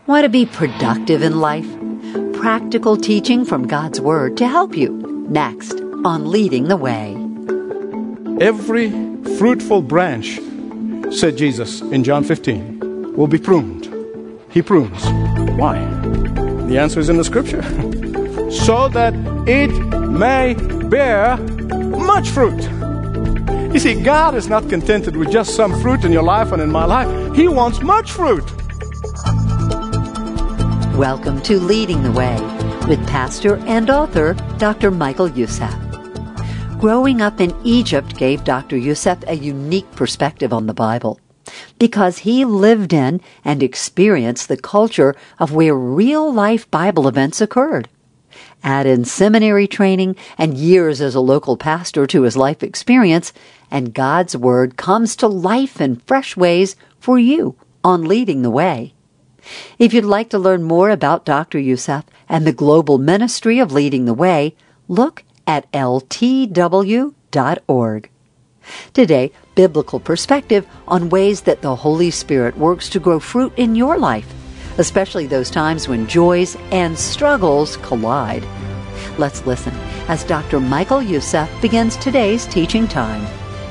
Want to be productive in life? Practical teaching from God's Word to help you. Next on Leading the Way. Every fruitful branch, said Jesus in John 15, will be pruned. He prunes. Why? The answer is in the Scripture. So that it may bear much fruit. You see, God is not contented with just some fruit in your life and in my life. He wants much fruit. Welcome to Leading the Way with pastor and author Dr. Michael Youssef. Growing up in Egypt gave Dr. Youssef a unique perspective on the Bible because he lived in and experienced the culture of where real-life Bible events occurred. Add in seminary training and years as a local pastor to his life experience, and God's Word comes to life in fresh ways for you on Leading the Way. If you'd like to learn more about Dr. Youssef and the global ministry of Leading the Way, look at ltw.org. Today, biblical perspective on ways that the Holy Spirit works to grow fruit in your life, especially those times when joys and struggles collide. Let's listen as Dr. Michael Youssef begins today's teaching time.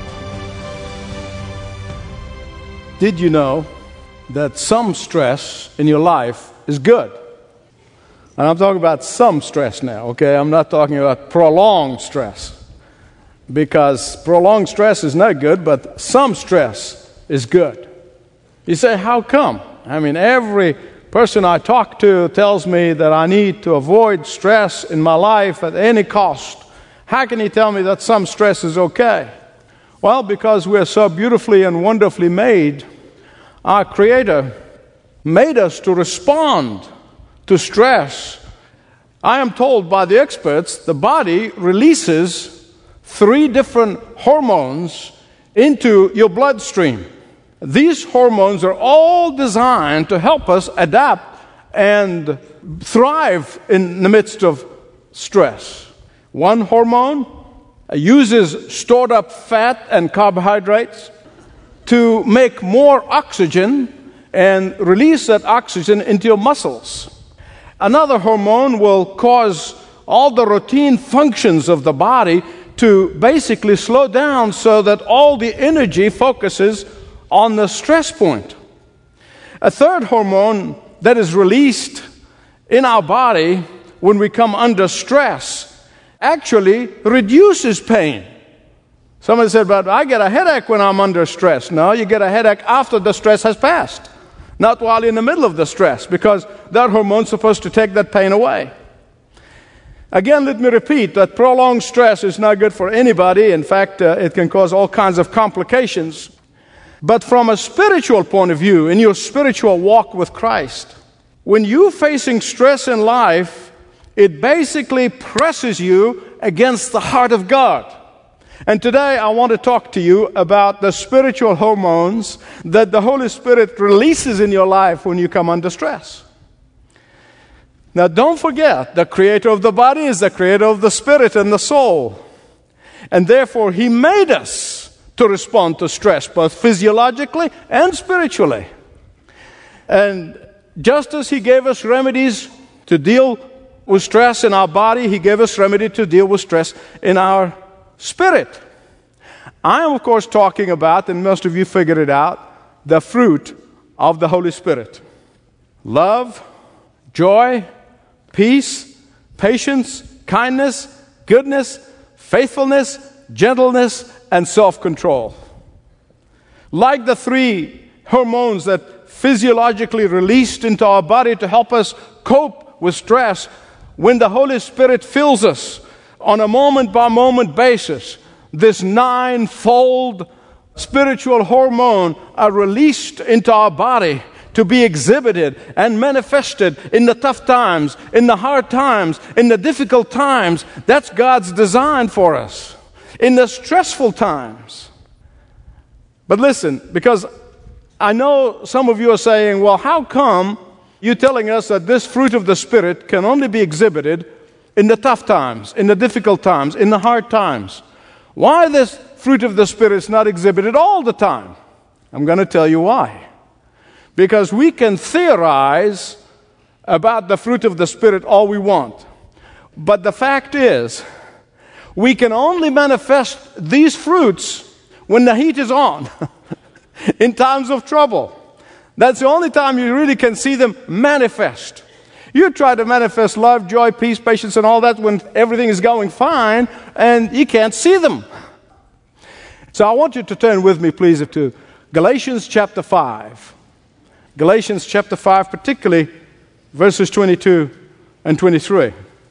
Did you know that some stress in your life is good? And I'm talking about some stress now, okay? I'm not talking about prolonged stress. Because prolonged stress is not good, but some stress is good. You say, how come? I mean, every person I talk to tells me that I need to avoid stress in my life at any cost. How can he tell me that some stress is okay? Well, because we're so beautifully and wonderfully made, our Creator made us to respond to stress. I am told by the experts the body releases 3 different hormones into your bloodstream. These hormones are all designed to help us adapt and thrive in the midst of stress. One hormone uses stored up fat and carbohydrates to make more oxygen and release that oxygen into your muscles. Another hormone will cause all the routine functions of the body to basically slow down so that all the energy focuses on the stress point. A third hormone that is released in our body when we come under stress actually reduces pain. Somebody said, but I get a headache when I'm under stress. No, you get a headache after the stress has passed, not while in the middle of the stress, because that hormone's supposed to take that pain away. Again, let me repeat that prolonged stress is not good for anybody. In fact, it can cause all kinds of complications. But from a spiritual point of view, in your spiritual walk with Christ, when you're facing stress in life, it basically presses you against the heart of God. And today I want to talk to you about the spiritual hormones that the Holy Spirit releases in your life when you come under stress. Now don't forget, the Creator of the body is the Creator of the spirit and the soul. And therefore He made us to respond to stress, both physiologically and spiritually. And just as He gave us remedies to deal with stress in our body, He gave us remedy to deal with stress in our spirit. I am, of course, talking about, and most of you figured it out, the fruit of the Holy Spirit. Love, joy, peace, patience, kindness, goodness, faithfulness, gentleness, and self-control. Like the 3 hormones that physiologically released into our body to help us cope with stress, when the Holy Spirit fills us on a moment-by-moment basis, this 9-fold spiritual hormone are released into our body to be exhibited and manifested in the tough times, in the hard times, in the difficult times. That's God's design for us. In the stressful times. But listen, because I know some of you are saying, well, how come you're telling us that this fruit of the Spirit can only be exhibited in the tough times, in the difficult times, in the hard times? Why this fruit of the Spirit is not exhibited all the time? I'm going to tell you why. Because we can theorize about the fruit of the Spirit all we want. But the fact is, we can only manifest these fruits when the heat is on, in times of trouble. That's the only time you really can see them manifest. You try to manifest love, joy, peace, patience, and all that when everything is going fine, and you can't see them. So I want you to turn with me, please, to Galatians chapter 5. Galatians chapter 5, particularly verses 22 and 23.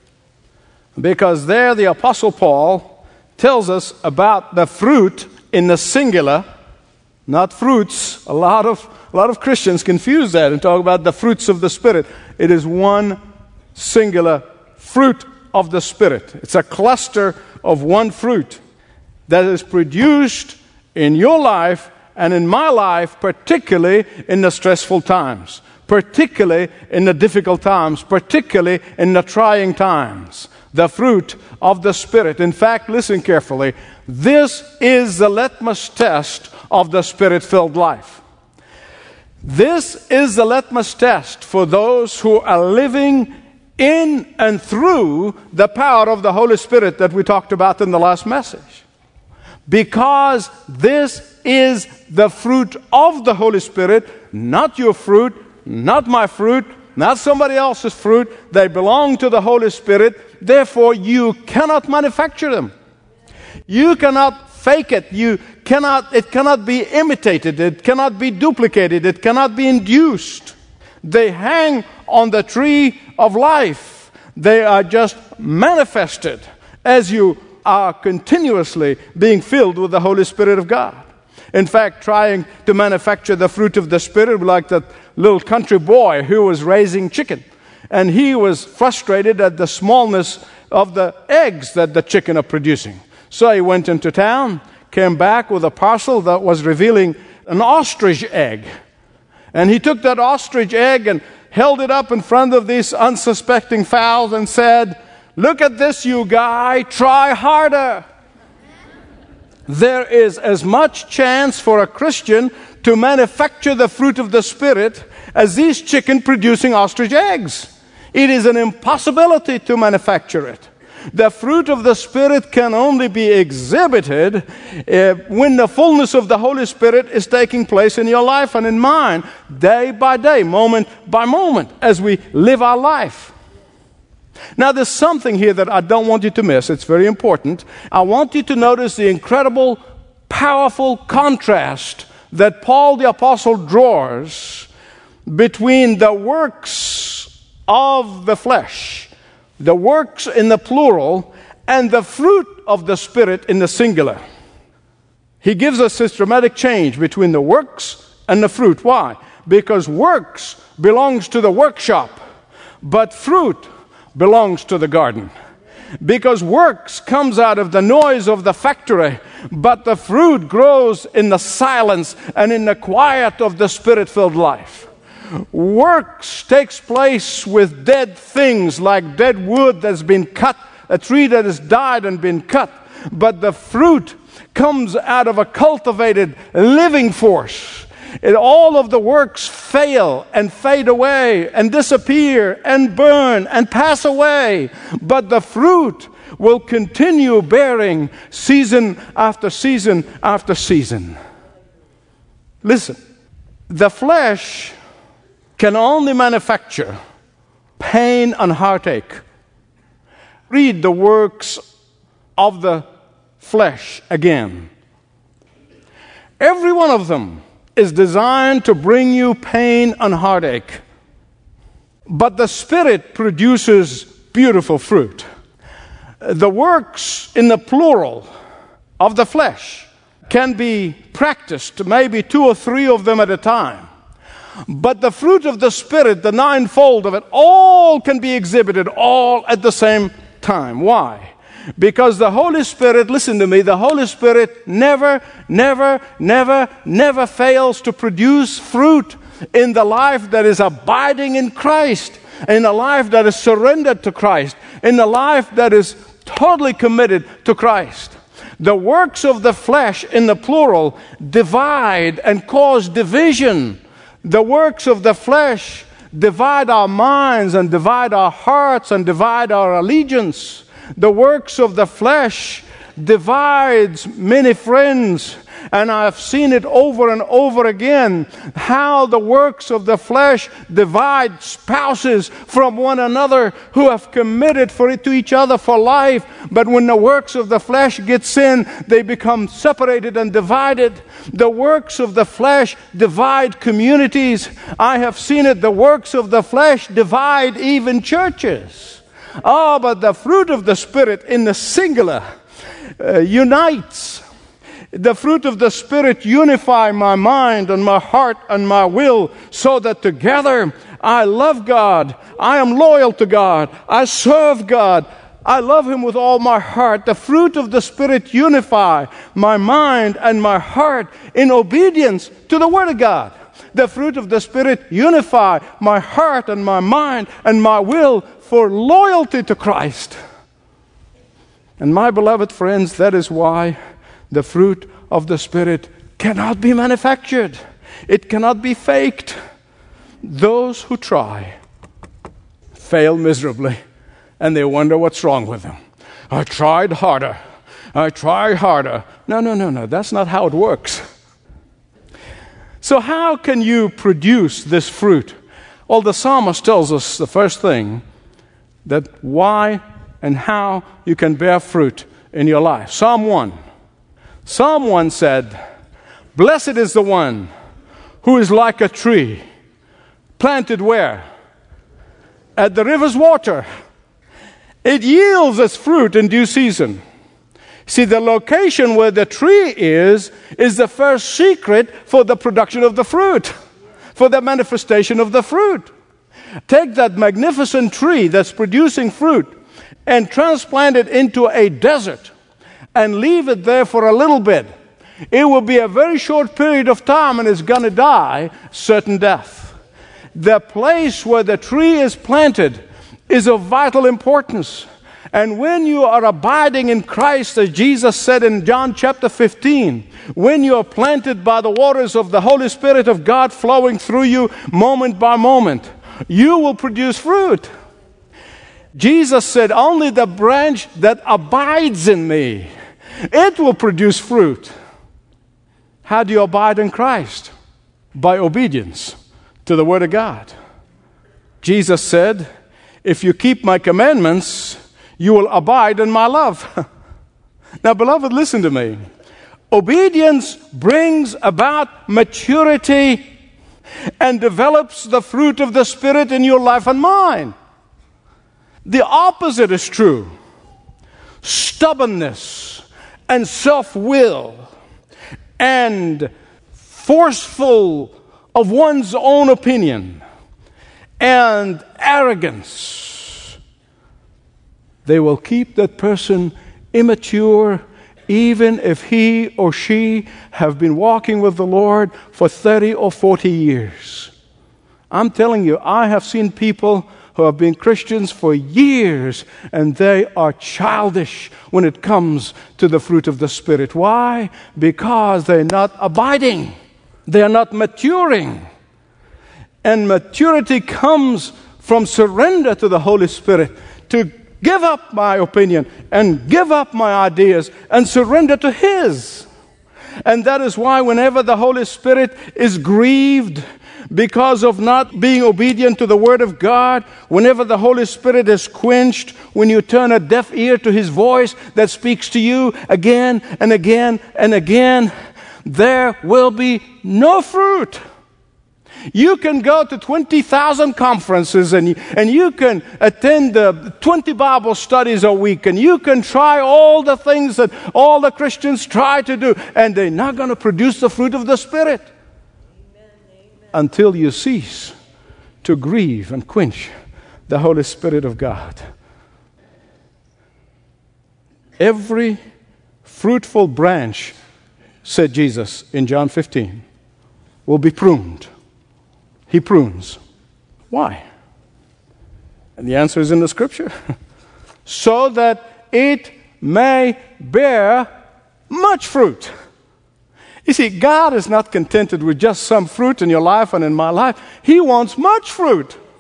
Because there the Apostle Paul tells us about the fruit in the singular, not fruits. A lot of Christians confuse that and talk about the fruits of the Spirit. It is one singular fruit of the Spirit. It's a cluster of one fruit that is produced in your life and in my life, particularly in the stressful times, particularly in the difficult times, particularly in the trying times. The fruit of the Spirit. In fact, listen carefully. This is the litmus test of the Spirit-filled life. This is the litmus test for those who are living in and through the power of the Holy Spirit that we talked about in the last message. Because this is the fruit of the Holy Spirit, not your fruit, not my fruit, not somebody else's fruit. They belong to the Holy Spirit. Therefore, you cannot manufacture them. You cannot fake it. It cannot be imitated. It cannot be duplicated. It cannot be induced. They hang on the tree of life. They are just manifested as you are continuously being filled with the Holy Spirit of God. In fact, trying to manufacture the fruit of the Spirit, like that little country boy who was raising chicken. And he was frustrated at the smallness of the eggs that the chicken are producing. So he went into town, came back with a parcel that was revealing an ostrich egg. And he took that ostrich egg and held it up in front of these unsuspecting fowls and said, "Look at this, you guy, try harder." There is as much chance for a Christian to manufacture the fruit of the Spirit as these chicken producing ostrich eggs. It is an impossibility to manufacture it. The fruit of the Spirit can only be exhibited when the fullness of the Holy Spirit is taking place in your life and in mine, day by day, moment by moment, as we live our life. Now, there's something here that I don't want you to miss. It's very important. I want you to notice the incredible, powerful contrast that Paul the Apostle draws between the works of the flesh, the works in the plural, and the fruit of the Spirit in the singular. He gives us this dramatic change between the works and the fruit. Why? Because works belongs to the workshop, but fruit belongs to the garden. Because works comes out of the noise of the factory, but the fruit grows in the silence and in the quiet of the Spirit-filled life. Works takes place with dead things, like dead wood that's been cut, a tree that has died and been cut. But the fruit comes out of a cultivated living force. All of the works fail and fade away and disappear and burn and pass away. But the fruit will continue bearing season after season after season. Listen, the flesh can only manufacture pain and heartache. Read the works of the flesh again. Every one of them is designed to bring you pain and heartache. But the Spirit produces beautiful fruit. The works in the plural of the flesh can be practiced, maybe 2 or 3 of them at a time. But the fruit of the Spirit, the ninefold of it, all can be exhibited all at the same time. Why? Because the Holy Spirit, listen to me, the Holy Spirit never fails to produce fruit in the life that is abiding in Christ, in a life that is surrendered to Christ, in a life that is totally committed to Christ. The works of the flesh, in the plural, divide and cause division. The works of the flesh divide our minds and divide our hearts and divide our allegiance. The works of the flesh divides many friends. And I've seen it over and over again, how the works of the flesh divide spouses from one another who have committed to each other for life. But when the works of the flesh gets in, they become separated and divided. The works of the flesh divide communities. I have seen it. The works of the flesh divide even churches. But the fruit of the Spirit in the singular unites. The fruit of the Spirit unify my mind and my heart and my will, so that together I love God, I am loyal to God, I serve God, I love Him with all my heart. The fruit of the Spirit unify my mind and my heart in obedience to the Word of God. The fruit of the Spirit unify my heart and my mind and my will for loyalty to Christ. And my beloved friends, that is why the fruit of the Spirit cannot be manufactured. It cannot be faked. Those who try fail miserably, and they wonder what's wrong with them. I tried harder. I tried harder. No. That's not how it works. So how can you produce this fruit? Well, the psalmist tells us the first thing, that why and how you can bear fruit in your life. Psalm 1 said, "Blessed is the one who is like a tree planted where? At the river's water. It yields its fruit in due season." See, the location where the tree is the first secret for the production of the fruit, for the manifestation of the fruit. Take that magnificent tree that's producing fruit and transplant it into a desert and leave it there for a little bit. It will be a very short period of time and it's going to die certain death. The place where the tree is planted is of vital importance. And when you are abiding in Christ, as Jesus said in John chapter 15, when you are planted by the waters of the Holy Spirit of God flowing through you moment by moment, you will produce fruit. Jesus said, "Only the branch that abides in me, it will produce fruit." How do you abide in Christ? By obedience to the Word of God. Jesus said, "If you keep my commandments, you will abide in my love." Now, beloved, listen to me. Obedience brings about maturity and develops the fruit of the Spirit in your life and mine. The opposite is true. Stubbornness and self-will and forceful of one's own opinion and arrogance, they will keep that person immature even if he or she have been walking with the Lord for 30 or 40 years. I'm telling you, I have seen people who have been Christians for years, and they are childish when it comes to the fruit of the Spirit. Why? Because they're not abiding. They are not maturing. And maturity comes from surrender to the Holy Spirit, to give up my opinion and give up my ideas and surrender to His. And that is why whenever the Holy Spirit is grieved because of not being obedient to the Word of God, whenever the Holy Spirit is quenched, when you turn a deaf ear to His voice that speaks to you again and again and again, there will be no fruit. You can go to 20,000 conferences and you can attend 20 Bible studies a week, and you can try all the things that all the Christians try to do, and they're not going to produce the fruit of the Spirit. Until you cease to grieve and quench the Holy Spirit of God. Every fruitful branch, said Jesus in John 15, will be pruned. He prunes. Why? And the answer is in the Scripture. So that it may bear much fruit. You see, God is not contented with just some fruit in your life and in my life. He wants much fruit.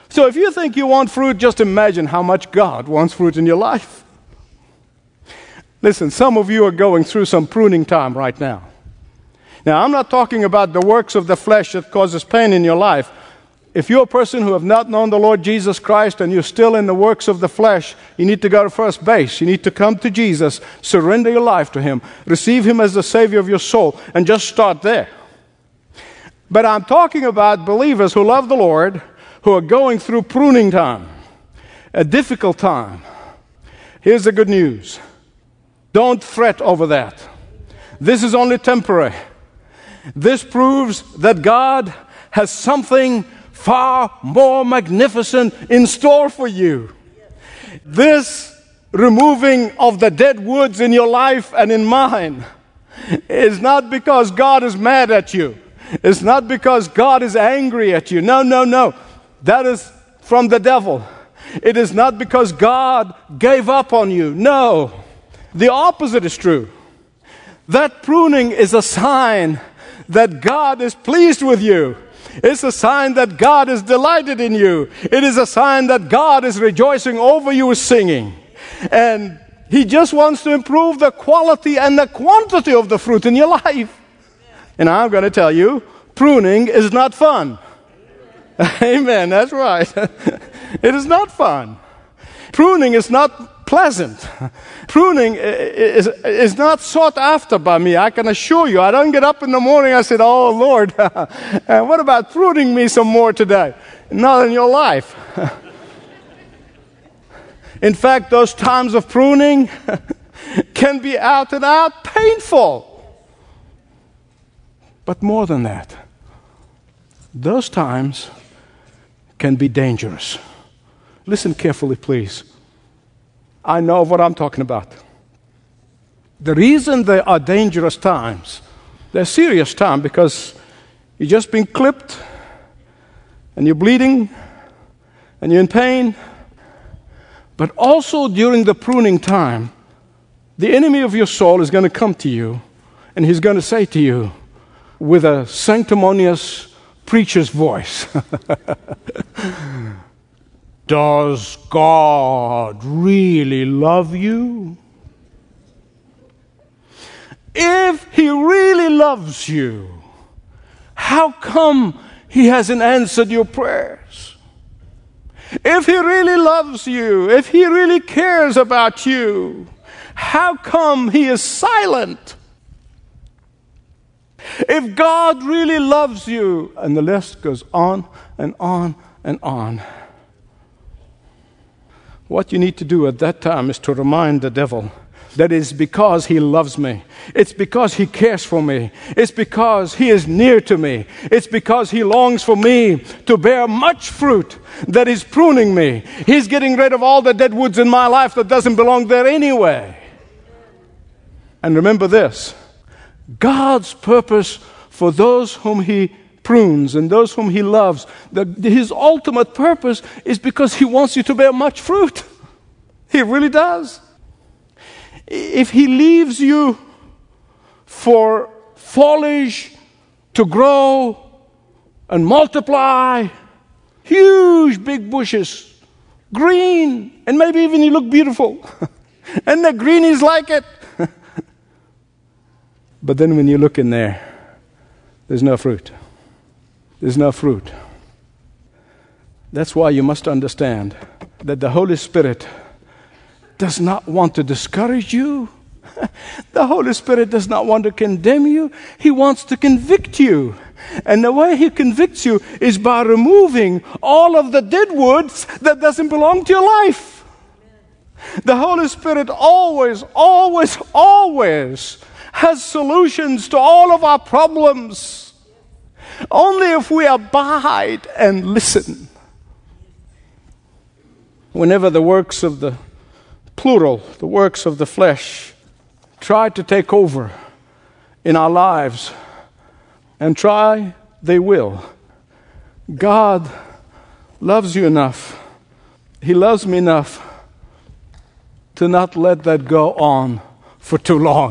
So if you think you want fruit, just imagine how much God wants fruit in your life. Listen, some of you are going through some pruning time right now. Now, I'm not talking about the works of the flesh that causes pain in your life. If you're a person who have not known the Lord Jesus Christ and you're still in the works of the flesh, you need to go to first base. You need to come to Jesus, surrender your life to Him, receive Him as the Savior of your soul, and just start there. But I'm talking about believers who love the Lord, who are going through pruning time, a difficult time. Here's the good news. Don't fret over that. This is only temporary. This proves that God has something far more magnificent in store for you. This removing of the dead woods in your life and in mine is not because God is mad at you. It's not because God is angry at you. No, no, no. That is from the devil. It is not because God gave up on you. No. The opposite is true. That pruning is a sign that God is pleased with you. It's a sign that God is delighted in you. It is a sign that God is rejoicing over you with singing. And He just wants to improve the quality and the quantity of the fruit in your life. And I'm going to tell you, pruning is not fun. Amen, that's right. It is not fun. Pruning is not pleasant. Pruning is not sought after by me. I can assure you. I don't get up in the morning and I said, oh Lord, what about pruning me some more today? Not in your life. In fact, those times of pruning can be out and out painful. But more than that, those times can be dangerous. Listen carefully, please. I know what I'm talking about. The reason they are dangerous times, they're serious times because you've just been clipped and you're bleeding and you're in pain. But also during the pruning time, the enemy of your soul is going to come to you and he's going to say to you with a sanctimonious preacher's voice, does God really love you? If He really loves you, how come He hasn't answered your prayers? If He really loves you, if He really cares about you, how come He is silent? If God really loves you, and the list goes on and on and on. What you need to do at that time is to remind the devil that it's because he loves me. It's because he cares for me. It's because he is near to me. It's because he longs for me to bear much fruit that is pruning me. He's getting rid of all the dead woods in my life that doesn't belong there anyway. And remember this, God's purpose for those whom He prunes and those whom He loves, His ultimate purpose is because He wants you to bear much fruit. He really does. If He leaves you for foliage to grow and multiply, huge big bushes, green, and maybe even you look beautiful, and the greenies like it. But then when you look in there, there's no fruit. There's no fruit. That's why you must understand that the Holy Spirit does not want to discourage you. The Holy Spirit does not want to condemn you. He wants to convict you. And the way He convicts you is by removing all of the dead woods that doesn't belong to your life. The Holy Spirit always, always, always has solutions to all of our problems. Only if we abide and listen. Whenever the works of the plural, the works of the flesh, try to take over in our lives, and try they will, God loves you enough. He loves me enough to not let that go on for too long.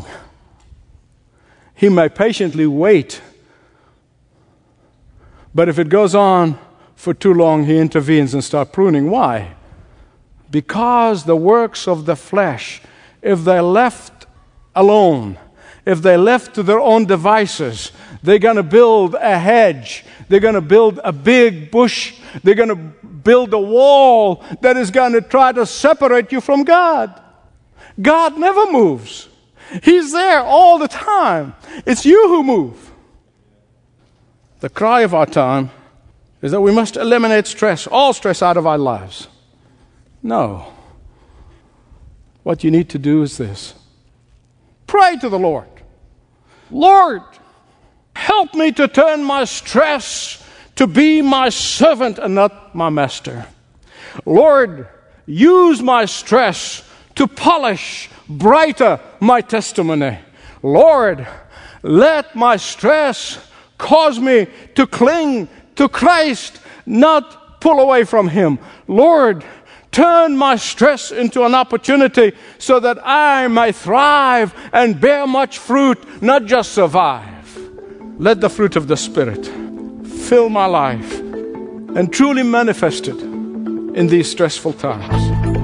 He may patiently wait, but if it goes on for too long, he intervenes and starts pruning. Why? Because the works of the flesh, if they're left alone, if they're left to their own devices, they're going to build a hedge. They're going to build a big bush. They're going to build a wall that is going to try to separate you from God. God never moves. He's there all the time. It's you who move. The cry of our time is that we must eliminate stress, all stress out of our lives. No. What you need to do is this. Pray to the Lord. Lord, help me to turn my stress to be my servant and not my master. Lord, use my stress to polish brighter my testimony. Lord, let my stress cause me to cling to Christ, not pull away from Him. Lord, turn my stress into an opportunity so that I may thrive and bear much fruit, not just survive. Let the fruit of the Spirit fill my life and truly manifest it in these stressful times.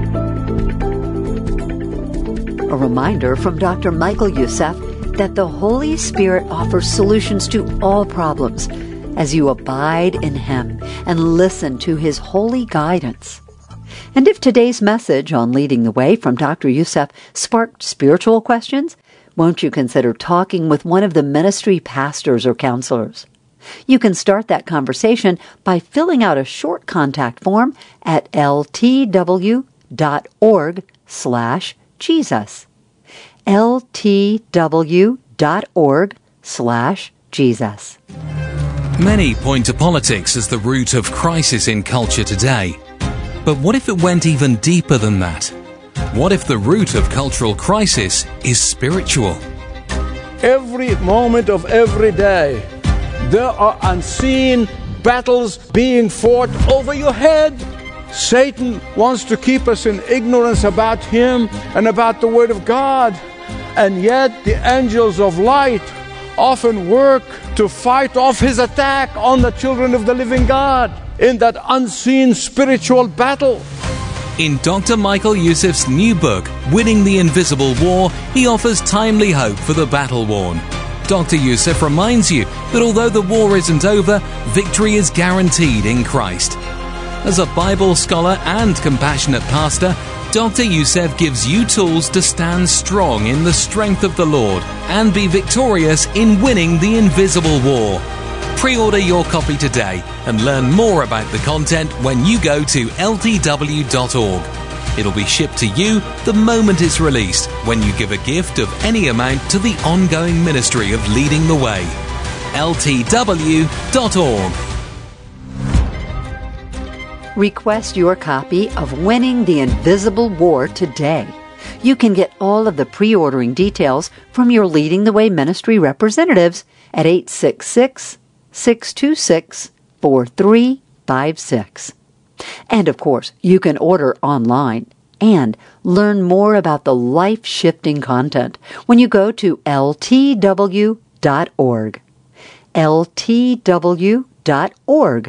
A reminder from Dr. Michael Youssef that the Holy Spirit offers solutions to all problems as you abide in Him and listen to His holy guidance. And if today's message on Leading the Way from Dr. Youssef sparked spiritual questions, won't you consider talking with one of the ministry pastors or counselors? You can start that conversation by filling out a short contact form at ltw.org/Jesus. ltw.org/Jesus. Many point to politics as the root of crisis in culture today. But what if it went even deeper than that? What if the root of cultural crisis is spiritual? Every moment of every day, there are unseen battles being fought over your head. Satan wants to keep us in ignorance about Him and about the Word of God. And yet the angels of light often work to fight off his attack on the children of the living God in that unseen spiritual battle. In Dr. Michael Youssef's new book, Winning the Invisible War, he offers timely hope for the battle-worn. Dr. Youssef reminds you that although the war isn't over, victory is guaranteed in Christ. As a Bible scholar and compassionate pastor, Dr. Youssef gives you tools to stand strong in the strength of the Lord and be victorious in winning the invisible war. Pre-order your copy today and learn more about the content when you go to ltw.org. It'll be shipped to you the moment it's released when you give a gift of any amount to the ongoing ministry of Leading the Way. ltw.org. Request your copy of Winning the Invisible War today. You can get all of the pre-ordering details from your Leading the Way ministry representatives at 866-626-4356. And of course, you can order online and learn more about the life-shifting content when you go to ltw.org. ltw.org.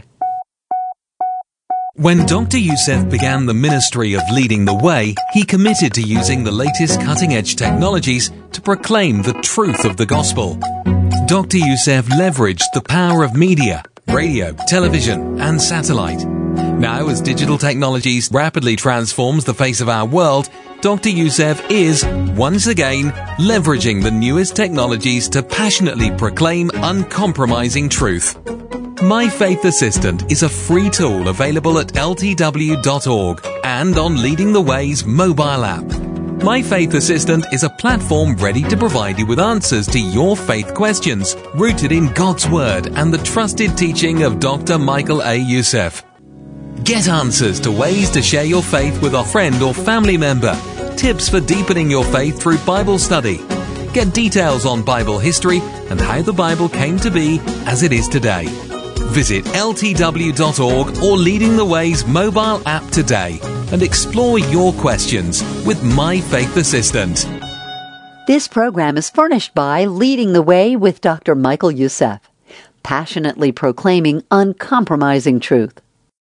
When Dr. Youssef began the ministry of Leading the Way, he committed to using the latest cutting-edge technologies to proclaim the truth of the gospel. Dr. Youssef leveraged the power of media, radio, television, and satellite. Now, as digital technologies rapidly transforms the face of our world, Dr. Youssef is, once again, leveraging the newest technologies to passionately proclaim uncompromising truth. My Faith Assistant is a free tool available at ltw.org and on Leading the Way's mobile app. My Faith Assistant is a platform ready to provide you with answers to your faith questions, rooted in God's Word and the trusted teaching of Dr. Michael A. Youssef. Get answers to ways to share your faith with a friend or family member, tips for deepening your faith through Bible study. Get details on Bible history and how the Bible came to be as it is today. Visit ltw.org or Leading the Way's mobile app today and explore your questions with My Faith Assistant. This program is furnished by Leading the Way with Dr. Michael Youssef, passionately proclaiming uncompromising truth.